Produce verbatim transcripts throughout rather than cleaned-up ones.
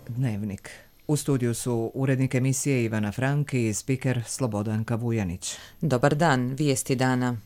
Dnevnik. U studiju su urednik emisije Ivana Frank i spiker Slobodanka Vujanić. Dobar dan, vijesti dana.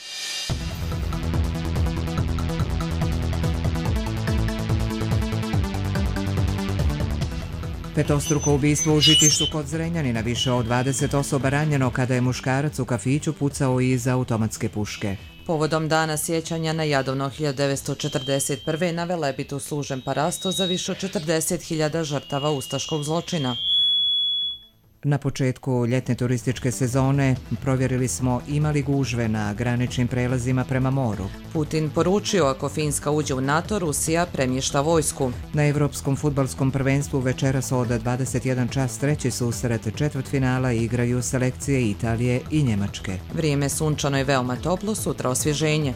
Petostruko ubistvo u Žitištu kod Zrenjanina, više od dvadeset osoba ranjeno kada je muškarac u kafiću pucao iz automatske puške. Povodom dana sjećanja na Jadovno hiljadu devetsto četrdeset prve. na Velebitu služen parasto za više od četrdeset hiljada žrtava ustaškog zločina. Na početku ljetne turističke sezone provjerili smo imali gužve na graničnim prelazima prema moru. Putin poručio ako Finska uđe u NATO, Rusija premješta vojsku. Na Evropskom fudbalskom prvenstvu večeras od dvadeset jedan čas treći susret četvrtfinala igraju selekcije Italije i Njemačke. Vrijeme sunčano i veoma toplo, sutra osvježenje.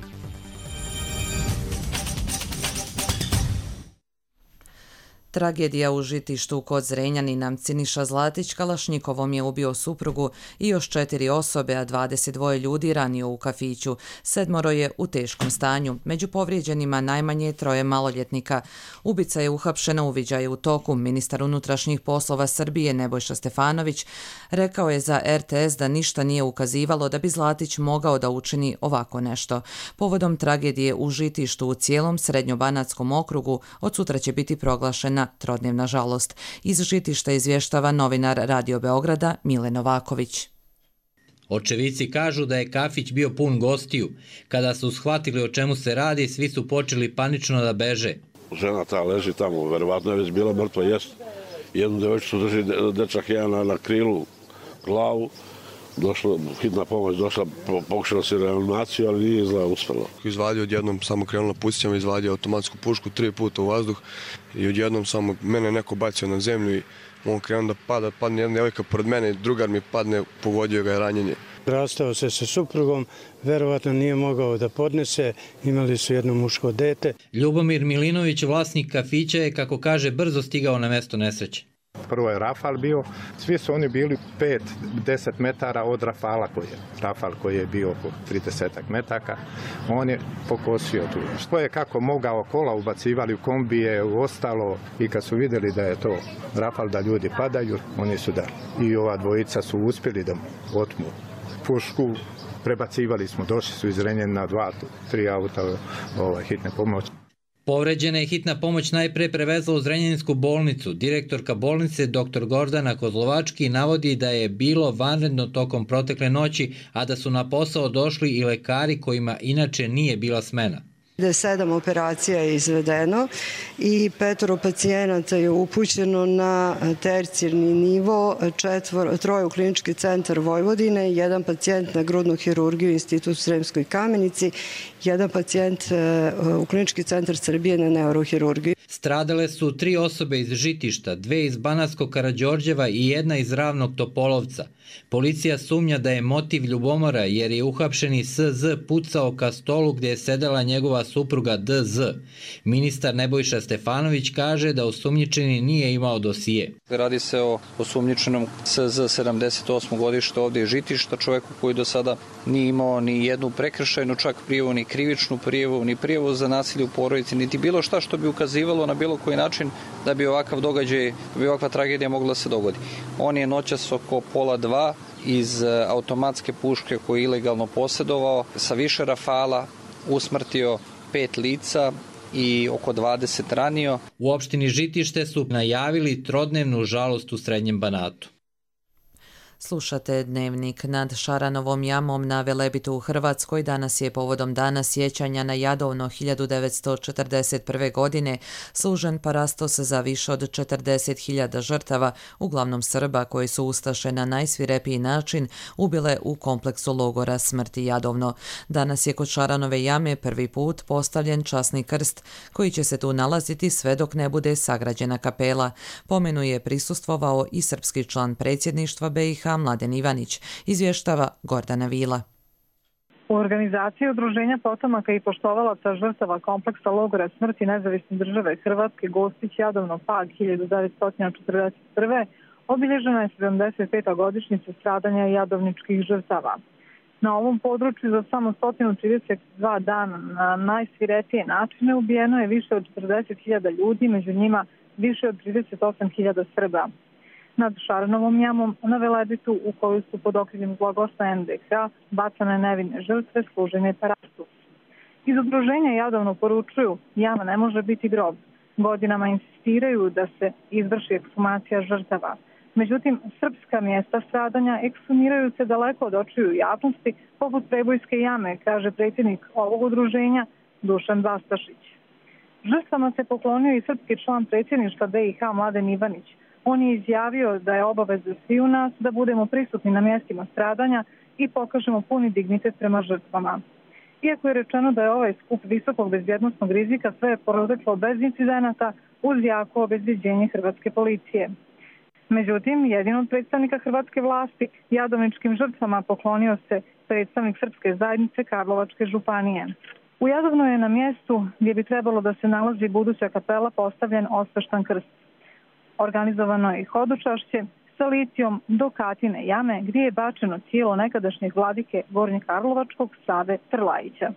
Tragedija u Žitištu kod Zrenjanina. Siniša Zlatić kalašnjikovom je ubio suprugu i još četiri osobe, a dvadeset dva ljudi ranio u kafiću. Sedmoro je u teškom stanju. Među povrijeđenima najmanje troje maloljetnika. Ubica je uhapšen na uviđaju u toku. Ministar unutrašnjih poslova Srbije Nebojša Stefanović rekao je za er te es da ništa nije ukazivalo da bi Zlatić mogao da učini ovako nešto. Povodom tragedije u Žitištu u cijelom Srednjobanatskom okrugu od sutra će biti proglašena trodnevna žalost. Iz Žitišta izvještava novinar Radio Beograda Mile Novaković. Očevici kažu da je kafić bio pun gostiju. Kada su shvatili o čemu se radi, svi su počeli panično da beže. Žena ta leži tamo, verovatno je već bila mrtva, jest. Jednu devojčicu drži dečak jedan na, na krilu, glavu. Došla, hitna pomoć došla, pokušala se reanimaciju, ali nije izgleda uspjela. Izvadio odjednom, samo krenulo pucnjama, izvadio automatsku pušku tri puta u vazduh i odjednom samo mene neko bacio na zemlju i on krenuo da pada, padne jedna djevojka pored mene, drugar mi padne, pogodio ga je ranjenje. Rastao se sa suprugom, verovatno nije mogao da podnese, imali su jedno muško dete. Ljubomir Milinović, vlasnik kafića, je, kako kaže, brzo stigao na mjesto nesreće. Prvo je Rafal bio, svi su oni bili pet do deset metara od Rafala koji je. Rafal koji je bio oko trideset metaka, on je pokosio tu. Što je kako mogao, kola ubacivali u kombije, u ostalo, i kad su vidjeli da je to Rafal, da ljudi padaju, oni su dali. I ova dvojica su uspjeli da otmu pušku, prebacivali smo, došli su iz Zrenjanina dva, tri auta ovaj, hitne pomoći. Povređena je hitna pomoć najpre prevezla u Zrenjaninsku bolnicu. Direktorka bolnice doktor Gordana Kozlovački navodi da je bilo vanredno tokom protekle noći, a da su na posao došli i lekari kojima inače nije bila smena. Sedam operacija je izvedeno i petoro pacijenata je upućeno na tercijarni nivo, četvor, troje u klinički centar Vojvodine, jedan pacijent na grudnu hirurgiju Institut u Sremskoj Kamenici, jedan pacijent u klinički centar Srbije na neurohirurgiju. Stradale su tri osobe iz Žitišta, dve iz Banatskog Karađorđeva i jedna iz Ravnog Topolovca. Policija sumnja da je motiv ljubomora jer je uhapšeni S Z pucao ka stolu gdje je sedela njegova supruga D Z. Ministar Nebojša Stefanović kaže da osumnjičeni nije imao dosije. Radi se o osumnjičenom S Z sedamdeset osmo godište ovdje iz Žitišta, čovjeku koji do sada nije imao ni jednu prekršajnu čak prijavu, ni krivičnu prijavu, ni prijavu za nasilje u porodici, niti bilo šta što bi ukazivalo na bilo koji način da bi ovakav događaj, da bi ovakva tragedija mogla se dogodi. On je noćas oko pola dva iz automatske puške koju je ilegalno posjedovao sa više rafala usmrtio pet lica i oko dvadeset ranio. U opštini Žitište su najavili trodnevnu žalost u Srednjem Banatu. Slušate Dnevnik. Nad Šaranovom jamom na Velebitu u Hrvatskoj danas je povodom dana sjećanja na Jadovno hiljadu devetsto četrdeset prve. godine služen parastos za više od četrdeset hiljada žrtava, uglavnom Srba koji su ustaše na najsvirepiji način ubile u kompleksu logora smrti Jadovno. Danas je kod Šaranove jame prvi put postavljen časni krst koji će se tu nalaziti sve dok ne bude sagrađena kapela. Pomenu je prisustvovao i srpski član predsjedništva be i ha Mladen Ivanić, izvještava Gordana Vila. U organizaciji Udruženja potomaka i poštovalaca žrtava kompleksa logora smrti Nezavisne države Hrvatske Gostić Jadovno Pag hiljadu devetsto četrdeset prve. obilježena je sedamdeset peta godišnjica stradanja jadovničkih žrtava. Na ovom području za samo sto trideset dva dana na najsvirepije načine ubijeno je više od četrdeset hiljada ljudi, među njima više od trideset osam hiljada Srba. Nad Šaranovom jamom na Veleditu, u kojoj su pod okriljem zloglasna en de ha bacane nevine žrtve, služen je paratus. Iz udruženja Jadovno poručuju, jama ne može biti grob. Godinama insistiraju da se izvrši ekshumacija žrtava. Međutim, srpska mjesta stradanja ekshumiraju se daleko od očiju javnosti, poput Prebojske jame, kaže predsjednik ovog udruženja Dušan Bastašić. Žrtvama se poklonio i srpski član predsjedništva be i ha Mladen Ivanić. On je izjavio da je obaveza sviju nas da budemo prisutni na mjestima stradanja i pokažemo puni dignitet prema žrtvama. Iako je rečeno da je ovaj skup visokog bezbjednosnog rizika, sve je proteklo bez incidenata uz jako obezbjeđenje hrvatske policije. Međutim, jedin od predstavnika hrvatske vlasti jadovničkim žrtvama poklonio se predstavnik srpske zajednice Karlovačke županije. U Jadovnu je na mjestu gdje bi trebalo da se nalazi buduća kapela postavljen osveštan krst. Organizovano je i hodočašće sa licijom do Katine jame gdje je bačeno tijelo nekadašnjeg vladike Gornjekarlovačkog Save Trlajića.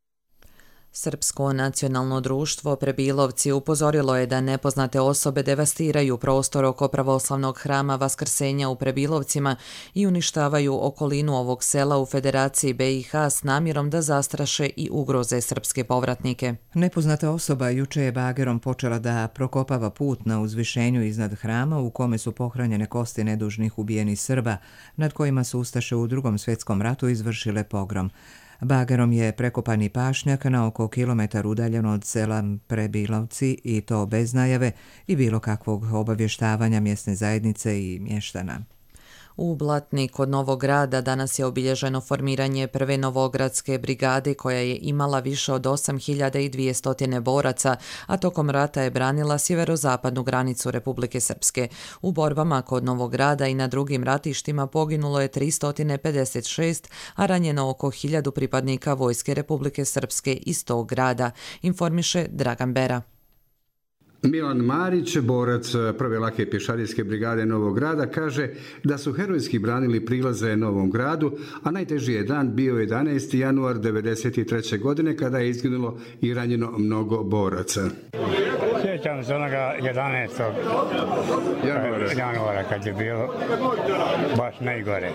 Srpsko nacionalno društvo Prebilovci upozorilo je da nepoznate osobe devastiraju prostor oko pravoslavnog hrama Vaskrsenja u Prebilovcima i uništavaju okolinu ovog sela u Federaciji be i ha s namjerom da zastraše i ugroze srpske povratnike. Nepoznata osoba juče je bagerom počela da prokopava put na uzvišenju iznad hrama u kome su pohranjene kosti nedužnih ubijenih Srba, nad kojima su ustaše u Drugom svjetskom ratu izvršile pogrom. Bagerom je prekopani pašnjak na oko kilometar udaljen od sela Prebilovci i to bez najave i bilo kakvog obavještavanja mjesne zajednice i mještana. U Blatni kod Novog Grada danas je obilježeno formiranje prve Novogradske brigade koja je imala više od osam hiljada dvjesto boraca, a tokom rata je branila sjeverozapadnu granicu Republike Srpske. U borbama kod Novog Grada i na drugim ratištima poginulo je tristo pedeset šest, a ranjeno oko hiljadu pripadnika Vojske Republike Srpske iz tog grada, informiše Dragan Bera. Milan Marić, borac prve lake pješadijske brigade Novog Grada, kaže da su herojski branili prilaze Novom Gradu, a najteži je dan bio jedanaesti januar devedeset treće. godine kada je izginulo i ranjeno mnogo boraca. Sjećam se onoga jedanaestog januara kad je bilo baš najgore.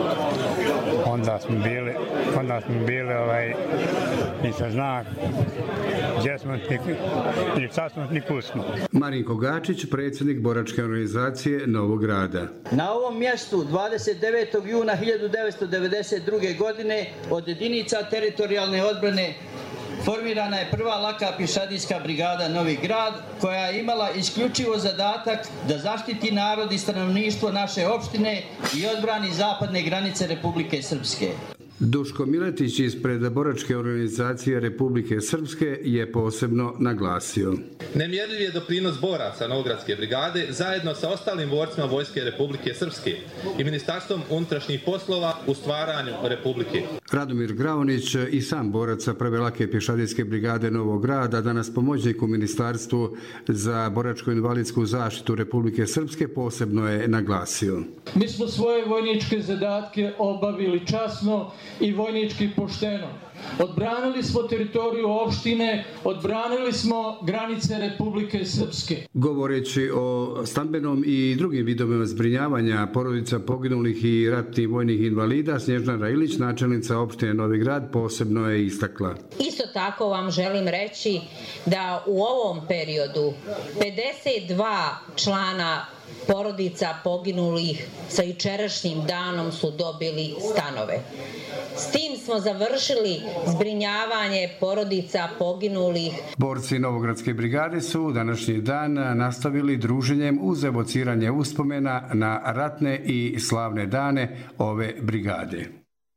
Onda smo bili, onda smo bili ovaj, nisam zna gdje smo ni sad smo ni kusmo. Marinko Gačić, predsjednik boračke organizacije Novog Grada. Na ovom mjestu dvadeset devetog juna hiljadu devetsto devedeset druge. godine od jedinica teritorijalne odbrane formirana je prva laka pješadijska brigada Novi Grad koja je imala isključivo zadatak da zaštiti narod i stanovništvo naše opštine i odbrani zapadne granice Republike Srpske. Duško Miletić ispred boračke organizacije Republike Srpske je posebno naglasio. Nemjerljiv je doprinos boraca Novogradske brigade zajedno sa ostalim borcima Vojske Republike Srpske i Ministarstvom unutrašnjih poslova u stvaranju Republike. Radomir Graonić i sam boraca prve lake pješadijske brigade Novog Grada, danas pomoćnik u Ministarstvu za boračko-invalidsku zaštitu Republike Srpske, posebno je naglasio. Mi smo svoje vojničke zadatke obavili časno i vojnički pošteno. Odbranili smo teritoriju opštine, odbranili smo granice Republike Srpske. Govoreći o stambenom i drugim vidovima zbrinjavanja porodica poginulih i ratnih vojnih invalida, Snježana Ilić, načelnica opštine Novi Grad, posebno je istakla. Isto tako vam želim reći da u ovom periodu pedeset dva člana porodica poginulih sa jučerašnjim danom su dobili stanove. S tim smo završili zbrinjavanje porodica poginulih. Borci Novogradske brigade su današnji dan nastavili druženjem uz evociranje uspomena na ratne i slavne dane ove brigade.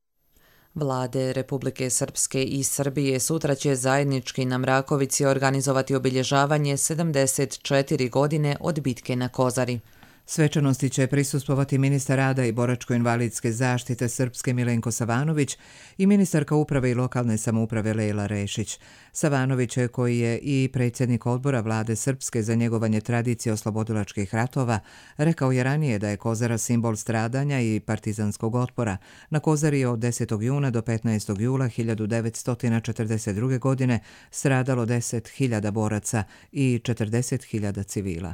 Vlade Republike Srpske i Srbije sutra će zajednički na Mrakovici organizovati obilježavanje sedamdeset četiri godine od bitke na Kozari. Svečanosti će prisustvovati ministar rada i boračko-invalidske zaštite Srpske Milenko Savanović i ministarka uprave i lokalne samouprave Lejla Rešić. Savanović, koji je i predsjednik odbora vlade Srpske za njegovanje tradicije oslobodilačkih ratova, rekao je ranije da je Kozara simbol stradanja i partizanskog otpora. Na Kozari je od desetog juna do petnaestog jula hiljadu devetsto četrdeset druge. godine stradalo deset hiljada boraca i četrdeset hiljada civila.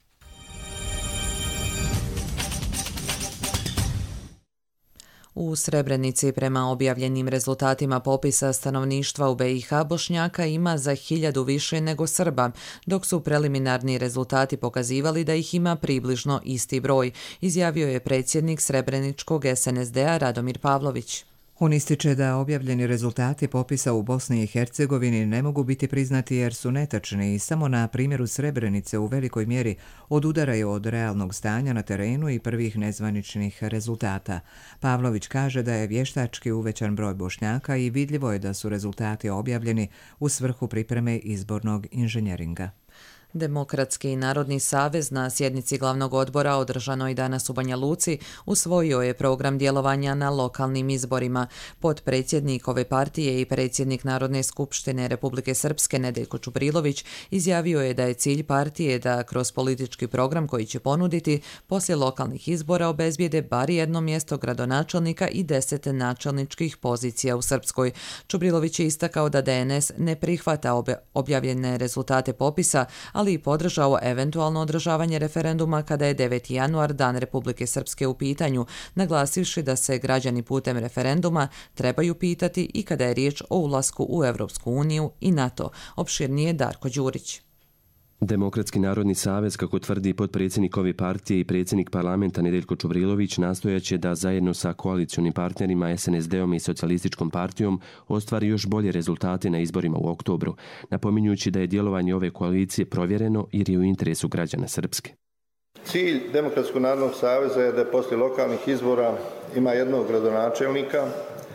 U Srebrenici prema objavljenim rezultatima popisa stanovništva u be i ha Bošnjaka ima za hiljadu više nego Srba, dok su preliminarni rezultati pokazivali da ih ima približno isti broj, izjavio je predsjednik Srebreničkog es en es de a Radomir Pavlović. On ističe da objavljeni rezultati popisa u Bosni i Hercegovini ne mogu biti priznati jer su netačni i samo na primjeru Srebrenice u velikoj mjeri odudaraju od realnog stanja na terenu i prvih nezvaničnih rezultata. Pavlović kaže da je vještački uvećan broj Bošnjaka i vidljivo je da su rezultati objavljeni u svrhu pripreme izbornog inženjeringa. Demokratski i Narodni savez na sjednici glavnog odbora održanoj danas u Banja Luci usvojio je program djelovanja na lokalnim izborima. Potpredsjednik ove partije i predsjednik Narodne skupštine Republike Srpske Nedeljko Čubrilović izjavio je da je cilj partije da kroz politički program koji će ponuditi poslije lokalnih izbora obezbijede bar jedno mjesto gradonačelnika i deset načelničkih pozicija u Srpskoj. Čubrilović je istakao da de en es ne prihvata objavljene rezultate popisa, ali i podržao eventualno održavanje referenduma kada je deveti januar Dan Republike Srpske u pitanju, naglasivši da se građani putem referenduma trebaju pitati i kada je riječ o ulasku u Evropsku uniju i NATO. Opširnije Darko Đurić. Demokratski narodni savez, kako tvrdi potpredsjednik ove partije i predsjednik parlamenta Nedeljko Čubrilović, nastojaće da zajedno sa koalicionim partnerima es en es de om i socijalističkom partijom ostvari još bolje rezultate na izborima u oktobru, napominjući da je djelovanje ove koalicije provjereno jer je u interesu građana Srpske. Cilj Demokratskog narodnog saveza je da poslije lokalnih izbora ima jednog gradonačelnika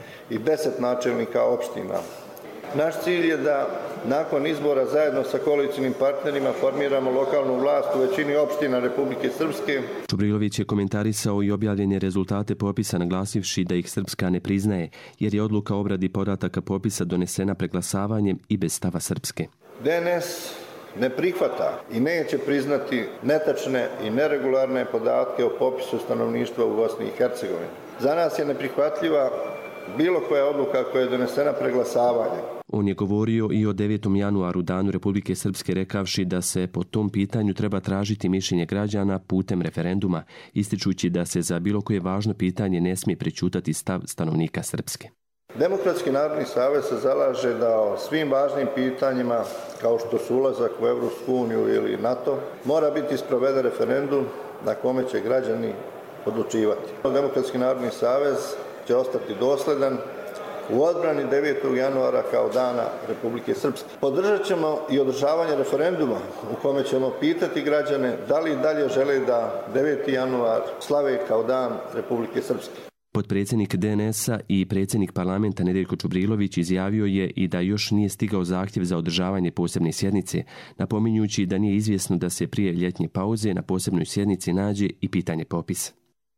i deset načelnika opština. Naš cilj je da nakon izbora zajedno sa koalicijnim partnerima formiramo lokalnu vlast u većini opština Republike Srpske. Čubrilović je komentarisao i objavljene rezultate popisa, naglasivši da ih Srpska ne priznaje, jer je odluka o obradi podataka popisa donesena preglasavanjem i bez stava Srpske. de en es ne prihvata i neće priznati netačne i neregularne podatke o popisu stanovništva u Bosni i Hercegovini. Za nas je neprihvatljiva bilo koja odluka koja je donesena preglasavanjem. On je govorio i o devetom januaru, Danu Republike Srpske, rekavši da se po tom pitanju treba tražiti mišljenje građana putem referenduma, ističući da se za bilo koje važno pitanje ne smije prećutati stav stanovnika Srpske. Demokratski narodni savez se zalaže da o svim važnim pitanjima, kao što su ulazak u Evropsku uniju ili NATO, mora biti sproveden referendum na kome će građani odlučivati. Demokratski narodni savez će ostati dosledan u odbrani devetog januara kao Dana Republike Srpske. Podržat ćemo i održavanje referenduma u kome ćemo pitati građane da li dalje žele da deveti januar slave kao Dan Republike Srpske. Potpredsjednik de en es-a i predsjednik parlamenta Nedeljko Čubrilović izjavio je i da još nije stigao zahtjev za održavanje posebne sjednice, napominjući da nije izvjesno da se prije ljetnje pauze na posebnoj sjednici nađe i pitanje popisa.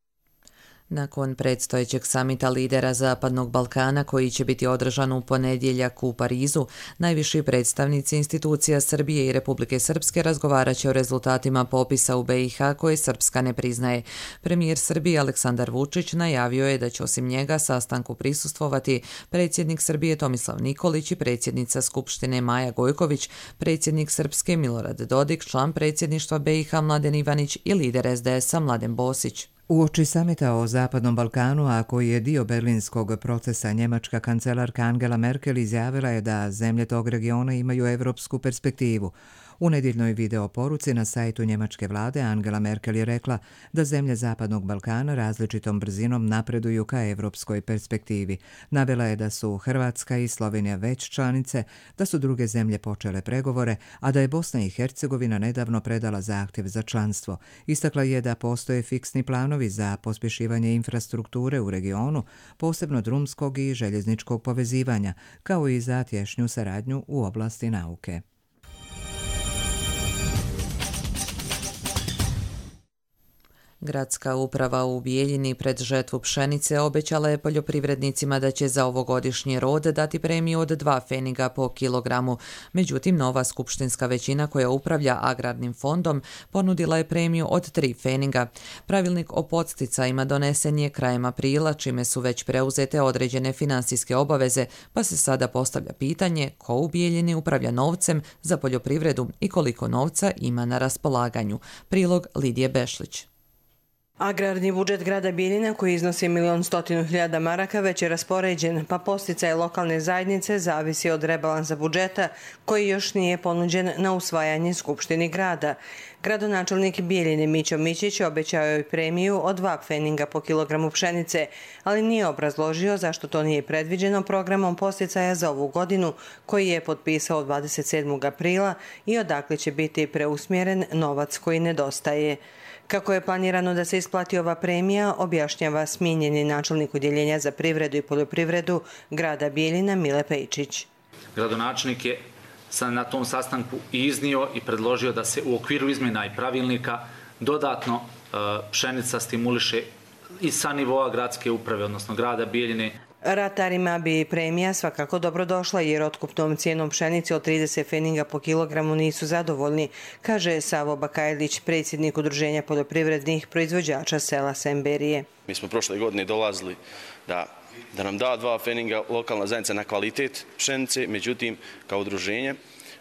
Nakon predstojećeg samita lidera Zapadnog Balkana koji će biti održan u ponedjeljak u Parizu, najviši predstavnici institucija Srbije i Republike Srpske razgovarat će o rezultatima popisa u be i ha koje Srpska ne priznaje. Premijer Srbije Aleksandar Vučić najavio je da će osim njega sastanku prisustvovati predsjednik Srbije Tomislav Nikolić i predsjednica Skupštine Maja Gojković, predsjednik Srpske Milorad Dodik, član predsjedništva be i ha Mladen Ivanić i lider es de es-a Mladen Bosić. Uoči samita o Zapadnom Balkanu, a koji je dio berlinskog procesa, njemačka kancelarka Angela Merkel izjavila je da zemlje tog regiona imaju evropsku perspektivu. U nedjeljnoj video poruci na sajtu njemačke vlade Angela Merkel je rekla da zemlje Zapadnog Balkana različitom brzinom napreduju ka evropskoj perspektivi. Navela je da su Hrvatska i Slovenija već članice, da su druge zemlje počele pregovore, a da je Bosna i Hercegovina nedavno predala zahtjev za članstvo. Istakla je da postoje fiksni planovi za pospješivanje infrastrukture u regionu, posebno drumskog i željezničkog povezivanja, kao i za tješnju saradnju u oblasti nauke. Gradska uprava u Bijeljini pred žetvu pšenice obećala je poljoprivrednicima da će za ovogodišnji rod dati premiju od dva pfeniga po kilogramu. Međutim, nova skupštinska većina koja upravlja agrarnim fondom ponudila je premiju od tri pfeniga. Pravilnik o podsticajima donesen je krajem aprila, čime su već preuzete određene finansijske obaveze, pa se sada postavlja pitanje ko u Bijeljini upravlja novcem za poljoprivredu i koliko novca ima na raspolaganju. Prilog Lidije Bešlić. Agrarni budžet grada Bijeljina, koji iznosi milion stotinu hiljada maraka, već je raspoređen, pa podsticaj lokalne zajednice zavisi od rebalansa budžeta, koji još nije ponuđen na usvajanje Skupštini grada. Gradonačelnik Bijeljine Mićo Mićić obećao je premiju od dva pfeninga po kilogramu pšenice, ali nije obrazložio zašto to nije predviđeno programom podsticaja za ovu godinu, koji je potpisao dvadeset sedmog aprila i odakle će biti preusmjeren novac koji nedostaje. Kako je planirano da se isplati ova premija, objašnjava smijenjeni načelnik Udjeljenja za privredu i poljoprivredu grada Bijeljina Mile Pejčić. Gradonačelnik je na tom sastanku iznio i predložio da se u okviru izmjena i pravilnika dodatno pšenica stimuliše i sa nivoa gradske uprave, odnosno grada Bijeljine. Ratarima bi premija svakako dobro došla jer otkupnom cijenom pšenice od trideset pfeniga po kilogramu nisu zadovoljni, kaže Savo Bakajlić, predsjednik Udruženja poljoprivrednih proizvođača sela Semberije. Mi smo prošle godine dolazili da, da nam da dva pfeniga lokalna zajednica na kvalitet pšenice, međutim, kao udruženje,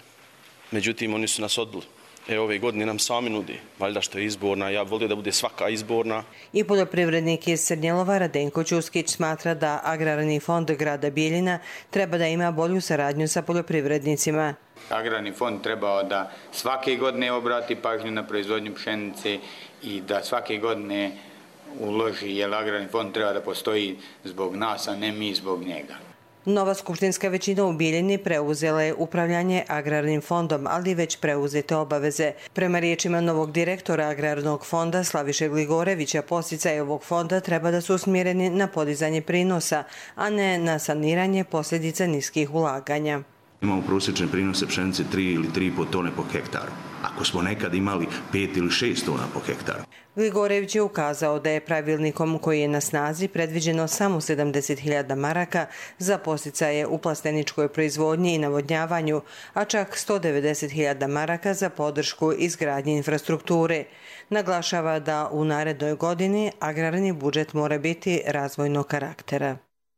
međutim, oni su nas odbili. E, ove godine nam sami nudi, valjda što je izborna, ja volio da bude svaka izborna. I poljoprivrednik iz Srnjelova Radenko Ćuskić smatra da Agrarni fond grada Bijeljina treba da ima bolju saradnju sa poljoprivrednicima. Agrarni fond trebao da svake godine obrati pažnju na proizvodnju pšenice i da svake godine uloži, jer Agrarni fond treba da postoji zbog nas, a ne mi zbog njega. Nova skupštinska većina u Bijeljini preuzela je upravljanje Agrarnim fondom, ali već preuzete obaveze. Prema riječima novog direktora Agrarnog fonda Slaviše Gligorevića, podsticaji ovog fonda treba da su usmjereni na podizanje prinosa, a ne na saniranje posljedica niskih ulaganja. Imamo prosječne prinose pšenice tri ili tri i po tone po hektaru. Ako smo nekad imali pet ili šest tona po hektaru. Gligorević je ukazao da je pravilnikom koji je na snazi predviđeno samo sedamdeset hiljada maraka za podsticaje u plasteničkoj proizvodnji i navodnjavanju, a čak sto devedeset hiljada maraka za podršku izgradnje infrastrukture. Naglašava da u narednoj godini agrarni budžet mora biti razvojnog karaktera.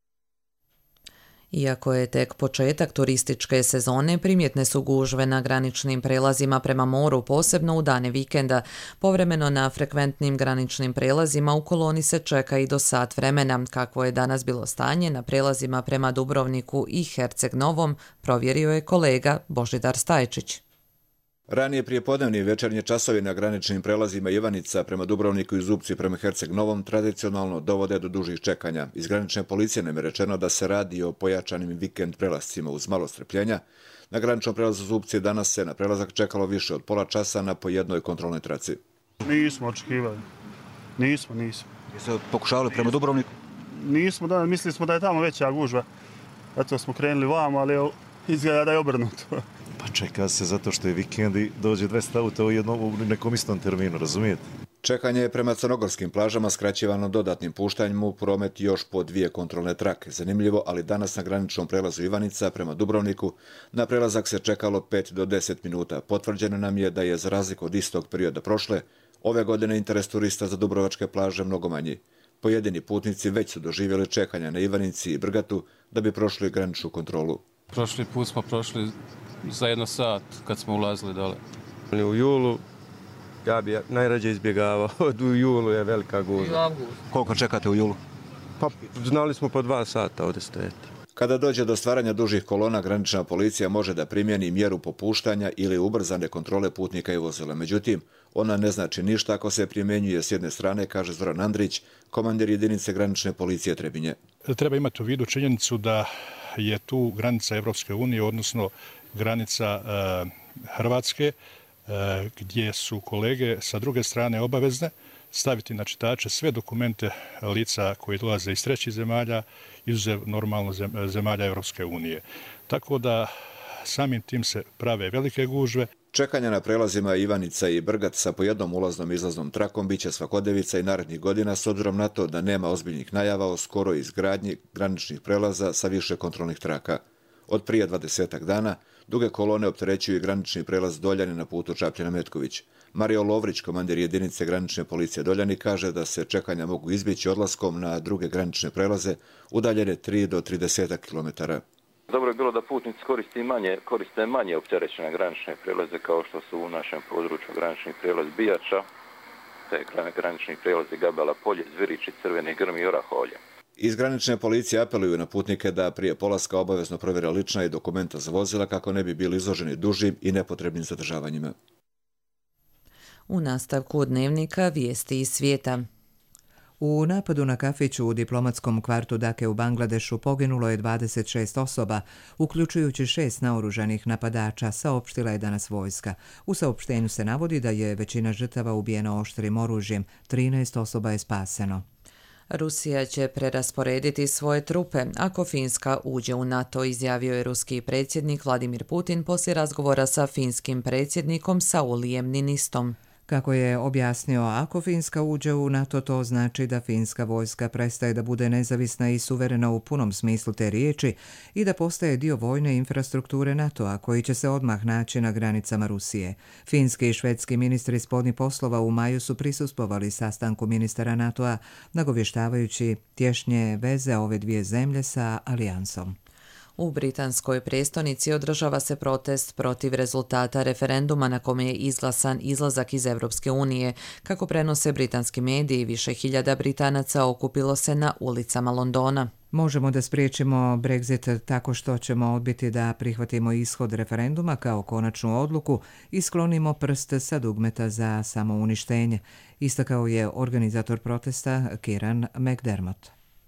Iako je tek početak turističke sezone, primjetne su gužve na graničnim prelazima prema moru, posebno u dane vikenda. Povremeno na frekventnim graničnim prelazima u koloni se čeka i do sat vremena. Kakvo je danas bilo stanje na prelazima prema Dubrovniku i Herceg Novom, provjerio je kolega Božidar Stajčić. Ranije prijepodnevni i večernji časovi na graničnim prelazima Ivanica prema Dubrovniku i Zupci prema Herceg Novom tradicionalno dovode do dužih čekanja. Iz granične policije nam je rečeno da se radi o pojačanim vikend prelascima uz malo strpljenja. Na graničnom prelazu Zupci danas se na prelazak čekalo više od pola časa na po jednoj kontrolnoj traci. Nismo očekivali. Nismo, nismo. Jeste pokušavali prema Dubrovniku? Nismo, da, mislili smo da je tamo veća gužva. Eto smo krenuli vamo, ali izgleda da je obrnuto. Pa čeka se zato što je vikend i dođe dvesta auta u, jednom, u nekom istom terminu, razumijete? Čekanje je prema crnogorskim plažama skraćivano dodatnim puštanjem u promet još po dvije kontrolne trake. Zanimljivo, ali danas na graničnom prelazu Ivanica prema Dubrovniku na prelazak se čekalo pet do deset minuta. Potvrđeno nam je da je za razliku od istog perioda prošle, ove godine interes turista za dubrovačke plaže mnogo manji. Pojedini putnici već su doživjeli čekanja na Ivanici i Brgatu da bi prošli graničnu kontrolu. Prošli put smo prošli za jedno sat kad smo ulazili dole. U julu ja bi najrađe izbjegavao. U julu je velika gužva. Koliko čekate u julu? Pa znali smo po dva sata ovdje stojati. Kada dođe do stvaranja dužih kolona, granična policija može da primjeni mjeru popuštanja ili ubrzane kontrole putnika i vozila. Međutim, ona ne znači ništa ako se primjenjuje s jedne strane, kaže Zoran Andrić, komandir jedinice granične policije Trebinje. Treba imati u vidu činjenicu da je tu granica Evropske unije, odnosno granica e, Hrvatske, e, gdje su kolege sa druge strane obavezne staviti na čitače sve dokumente lica koji dolaze iz trećih zemalja, izuzev normalno zemalja Evropske unije. Tako da samim tim se prave velike gužve. Čekanja na prelazima Ivanica i Brgat sa po jednom ulaznom izlaznom trakom biće svakodnevica i narednih godina s obzirom na to da nema ozbiljnih najava o skoroj izgradnji graničnih prelaza sa više kontrolnih traka. Od prije dvadesetak dana duge kolone opterećuju i granični prelaz Doljani na putu Čapljina-Metković. Mario Lovrić, komandir jedinice granične policije Doljani, kaže da se čekanja mogu izbjeći odlaskom na druge granične prelaze udaljene tri do trideset kilometara. Dobro je bilo da putnici koriste manje, koriste manje opterećene granične prelaze kao što su u našem području granični prelaz Bijača, te granični prelazi Gabela Polje, Zvirići, Crveni Grm i Oraholje. Iz granične policije apeluju na putnike da prije polaska obavezno provjere lična i dokumenta za vozila kako ne bi bili izloženi dužim i nepotrebnim zadržavanjima. U nastavku dnevnika vijesti iz svijeta. U napadu na kafić u diplomatskom kvartu Dake u Bangladešu poginulo je dvadeset šest osoba, uključujući šest naoružanih napadača, saopštila je danas vojska. U saopštenju se navodi da je većina žrtava ubijena oštrim oružjem, trinaest osoba je spaseno. Rusija će prerasporediti svoje trupe ako Finska uđe u NATO, izjavio je ruski predsjednik Vladimir Putin poslije razgovora sa finskim predsjednikom Saulijem Niinistom. Kako je objasnio, ako Finska uđe u NATO, to znači da finska vojska prestaje da bude nezavisna i suverena u punom smislu te riječi i da postaje dio vojne infrastrukture NATO-a koji će se odmah naći na granicama Rusije. Finski i švedski ministri spoljnih poslova u maju su prisustvovali sastanku ministara NATO-a, nagovještavajući tješnje veze ove dvije zemlje sa alijansom. U britanskoj prijestolnici održava se protest protiv rezultata referenduma na kome je izglasan izlazak iz Europske unije. Kako prenose britanski mediji, više hiljada Britanaca okupilo se na ulicama Londona. Možemo da spriječimo Brexit tako što ćemo odbiti da prihvatimo ishod referenduma kao konačnu odluku i sklonimo prst sa dugmeta za samouništenje, istakao je organizator protesta Kieran McDermott.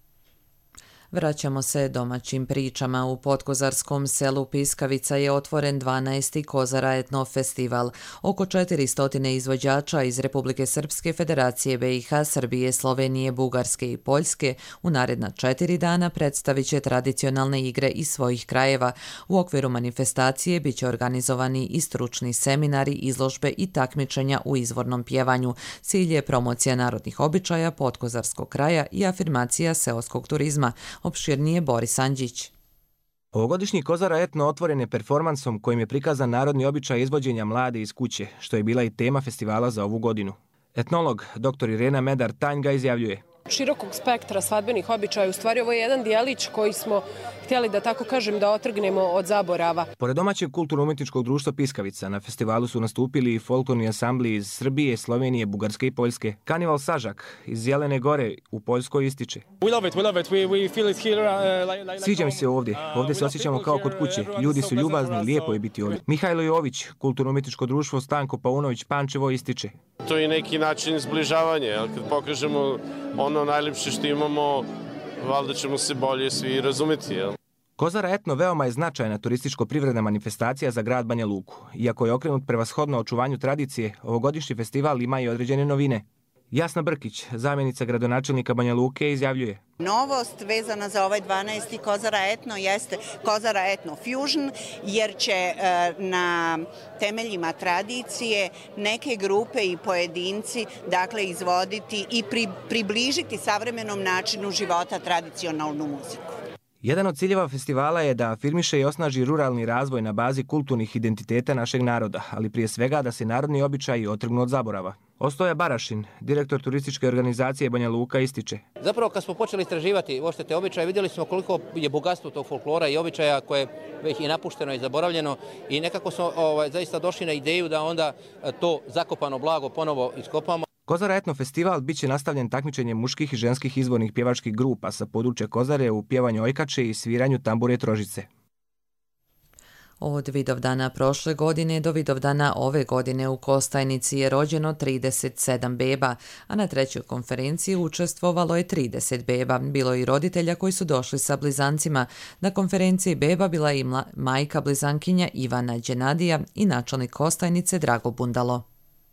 Vraćamo se domaćim pričama. U podkozarskom selu Piskavica je otvoren dvanaesti Kozara etno festival. Oko četiristo izvođača iz Republike Srpske, Federacije B i H, Srbije, Slovenije, Bugarske i Poljske u naredna četiri dana predstavit će tradicionalne igre iz svojih krajeva. U okviru manifestacije bit će organizovani i stručni seminari, izložbe i takmičenja u izvornom pjevanju. Cilj je promocija narodnih običaja podkozarskog kraja i afirmacija seoskog turizma. Opširnije Boris Andžić. Ovogodišnji Kozara etno otvoren je performansom kojim je prikazan narodni običaj izvođenja mlade iz kuće, što je bila i tema festivala za ovu godinu. Etnolog dr Irena Medar-Tanj ga izjavljuje. Širokog spektra svadbenih običaja, u stvari ovo je jedan dijelić koji smo htjeli da tako kažem da otrgnemo od zaborava. Pored domaćeg kulturno-umjetničkog društva Piskavica, na festivalu su nastupili i folklorni ansambli iz Srbije, Slovenije, Bugarske i Poljske. Kanival Sažak iz Jelene Gore u Poljskoj ističe. Sviđa mi se ovdje. Ovdje se osjećamo kao kod kuće. Ljudi su ljubazni, lijepo je biti ovdje. Mihajlo Jović, kulturno-umjetničko društvo Stanko Paunović Pančevo ističe. To je neki način zbližavanja, ali kad pokažemo ono najljepše što imamo, valjda ćemo se bolje svi razumjeti. Jel? Kozara etno veoma je značajna turističko-privredna manifestacija za grad Banja Luku. Iako je okrenut prevashodno očuvanju tradicije, ovogodišnji festival ima i određene novine. Jasna Brkić, zamjenica gradonačelnika Banja Luke, izjavljuje. Novost vezana za ovaj dvanaesti Kozara etno jeste Kozara etno fusion, jer će na temeljima tradicije neke grupe i pojedinci dakle izvoditi i pri, približiti savremenom načinu života tradicionalnu muziku. Jedan od ciljeva festivala je da afirmiše i osnaži ruralni razvoj na bazi kulturnih identiteta našeg naroda, ali prije svega da se narodni običaji otrgnu od zaborava. Ostoja Barašin, direktor turističke organizacije Banja Luka, ističe. Zapravo kad smo počeli istraživati uopšte te običaje, vidjeli smo koliko je bogatstvo tog folklora i običaja koje je već i napušteno i zaboravljeno i nekako smo ovaj, zaista došli na ideju da onda to zakopano blago ponovo iskopamo. Kozara etno festival bit će nastavljen takmičenjem muških i ženskih izvornih pjevačkih grupa sa područja Kozare u pjevanju ojkače i sviranju tambure trožice. Od Vidovdana prošle godine do Vidovdana ove godine u Kostajnici je rođeno trideset sedam beba, a na trećoj konferenciji učestvovalo je trideset beba. Bilo je i roditelja koji su došli sa blizancima. Na konferenciji beba bila i majka blizankinja Ivana Đenadija i načelnik Kostajnice Drago Bundalo.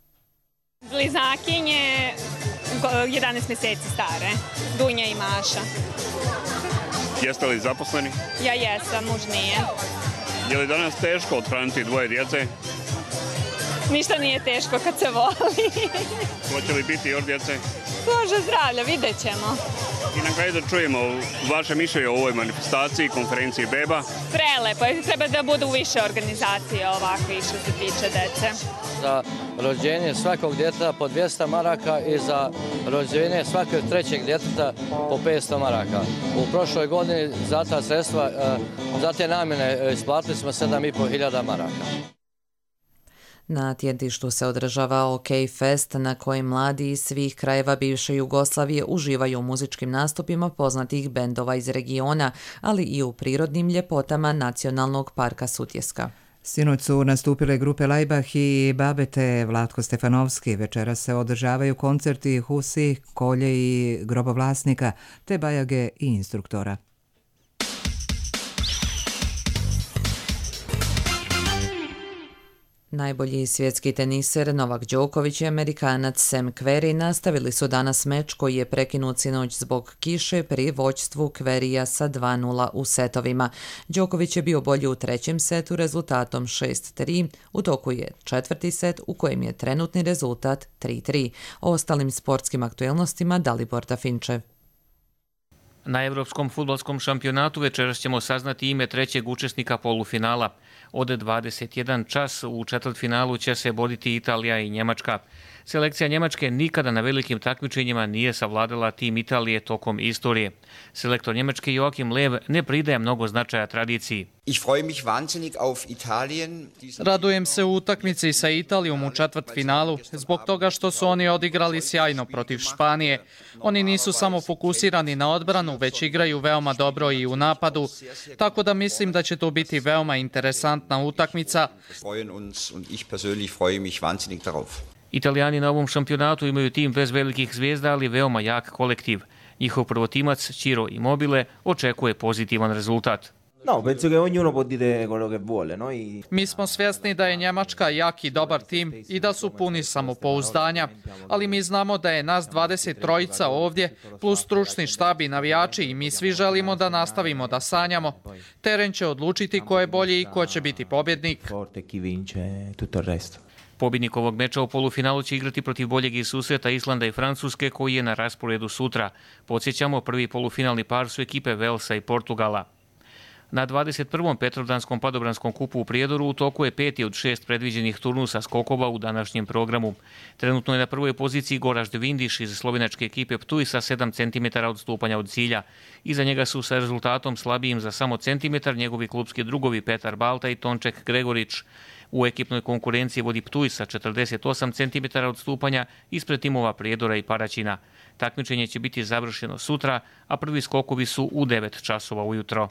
Blizakinje jedanaest mjeseci stare, Dunja i Maša. Jeste li zaposleni? Ja jesam, muž nije. Je li danas teško othraniti dvoje djece? ništa nije teško kad se voli. Hoće li biti još djece? Bože zdravlja, vidjet ćemo. I na kraju da čujemo vaše mišljenje o ovoj manifestaciji, konferenciji beba. Prelepo, treba da budu više organizacije ovakve što se tiče dece. Za rođenje svakog djeteta po dvjesto maraka i za rođenje svakog trećeg djeteta po petsto maraka. U prošloj godini za ta sredstva, za te namjene isplatili smo sedam i pol hiljada maraka. Na Tjentištu se održava OK Fest na kojem mladi iz svih krajeva bivše Jugoslavije uživaju u muzičkim nastupima poznatih bendova iz regiona, ali i u prirodnim ljepotama Nacionalnog parka Sutjeska. Sinoć su nastupile grupe Lajbah i Babete Vlatko Stefanovski. Večeras se održavaju koncerti Husi, Kolje i Grobovlasnika, te Bajage i instruktora. Najbolji svjetski teniser Novak Đoković i Amerikanac Sam Querrey nastavili su danas meč koji je prekinut sinoć zbog kiše pri vođstvu Querrya sa dva nula u setovima. Đoković je bio bolji u trećem setu rezultatom šest tri, u toku je četvrti set u kojem je trenutni rezultat tri tri. O ostalim sportskim aktuelnostima Dalibor Dafinčev. Na Evropskom fudbalskom šampionatu večeras ćemo saznati ime trećeg učesnika polufinala. Od dvadeset jedan čas u četvrtfinalu će se boriti Italija i Njemačka. Selekcija Njemačke nikada na velikim takmičenjima nije savladala tim Italije tokom istorije. Selektor Njemačke Joachim Löw ne pridaje mnogo značaja tradiciji. Radujem se u utakmici sa Italijom u četvrtfinalu zbog toga što su oni odigrali sjajno protiv Španije. Oni nisu samo fokusirani na odbranu, već igraju veoma dobro i u napadu, tako da mislim da će to biti veoma interesantna utakmica. Italijani na ovom šampionatu imaju tim bez velikih zvijezda, ali veoma jak kolektiv. Njihov prvotimac Ciro Immobile očekuje pozitivan rezultat. No, penso che ognuno può dire quello che vuole, no? I... Mi smo svjesni da je Njemačka jak i dobar tim i da su puni samopouzdanja, ali mi znamo da je nas dvadeset trojica ovdje, plus stručni štab i navijači i mi svi želimo da nastavimo da sanjamo. Teren će odlučiti ko je bolji i ko će biti pobjednik. Pobjednik ovog meča u polufinalu će igrati protiv boljeg iz susreta Islanda i Francuske koji je na rasporedu sutra. Podsjećamo, prvi polufinalni par su ekipe Velsa i Portugala. Na dvadeset prvom Petrovdanskom padobranskom kupu u Prijedoru u toku je peti od šest predviđenih turnusa skokova u današnjem programu. Trenutno je na prvoj poziciji Goražd Vindiš iz slovenačke ekipe Ptuj sa sedam centimetara odstupanja od cilja. Iza njega su sa rezultatom slabijim za samo centimetar njegovi klubski drugovi Petar Balta i Tonček Gregorić. U ekipnoj konkurenciji vodi Ptuj sa četrdeset osam centimetara odstupanja ispred timova Prijedora i Paraćina. Takmičenje će biti završeno sutra, a prvi skokovi su u devet časova ujutro.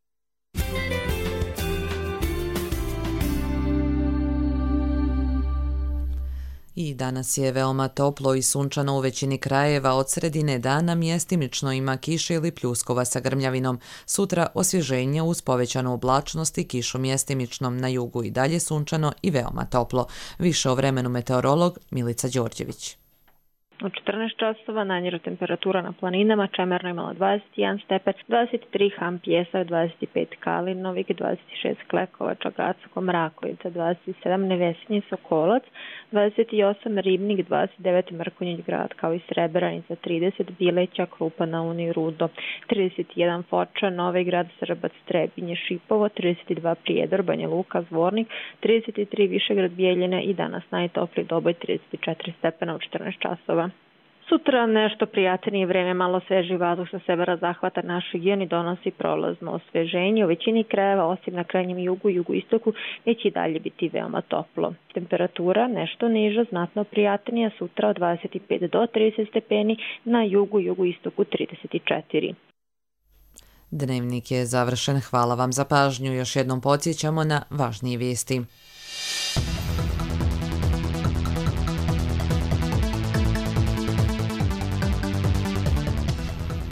I danas je veoma toplo i sunčano u većini krajeva, od sredine dana mjestimično ima kiše ili pljuskova sa grmljavinom. Sutra osvježenje uz povećanu oblačnost i kišu mjestimičnom, na jugu i dalje sunčano i veoma toplo. Više o vremenu meteorolog Milica Đorđević. U četrnaest časova najniža temperatura na planinama, Čemerno imala dvadeset jedan stepen, dvadeset tri Han Pjesak, dvadeset pet Kalinovik, dvadeset šest Klekovača, Gacko, Mrakovica, dvadeset sedam Nevesinje, Sokolac, dvadeset osam Ribnik, dvadeset devet Mrkonjić Grad, kao i Srebrenica, trideset Bileća, Krupa na Uni, Rudo, trideset jedan Foča, Novi Grad, Srbac, Trebinje, Šipovo, trideset dva Prijedor, Banja Luka, Zvornik, trideset tri Višegrad, Bijeljina i danas najtopliji Doboj trideset četiri stepena u četrnaest časova. Sutra nešto prijatnije vreme, malo sveži vazduh sa severa zahvata naš region i donosi prolazno osveženje. U većini krajeva, osim na krajnjem jugu i jugoistoku, neće i dalje biti veoma toplo. Temperatura nešto niža, znatno prijatnija, sutra od dvadeset pet do trideset stepeni, na jugu i jugoistoku trideset četiri. Dnevnik je završen. Hvala vam za pažnju. Još jednom podsjećamo na važnije vijesti.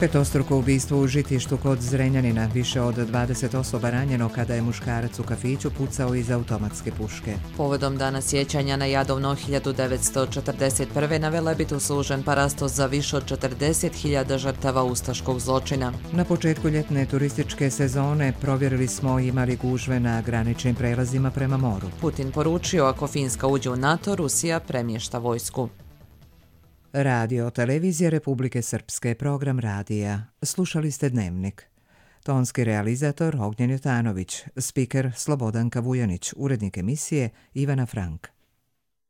Petostruko ubistvo u Žitištu kod Zrenjanina, više od dvadeset osoba ranjeno kada je muškarac u kafiću pucao iz automatske puške. Povodom dana sjećanja na Jadovno hiljadu devetsto četrdeset prve na Velebitu služen parastos za više od četrdeset hiljada žrtava ustaškog zločina. Na početku ljetne turističke sezone provjerili smo imali gužve na graničnim prelazima prema moru. Putin poručio ako Finska uđe u NATO, Rusija premješta vojsku. Radio Televizija Republike Srpske, program radija. Slušali ste Dnevnik. Tonski realizator Ognjen Jotanović, spiker Slobodanka Vujanić, urednik emisije Ivana Frank.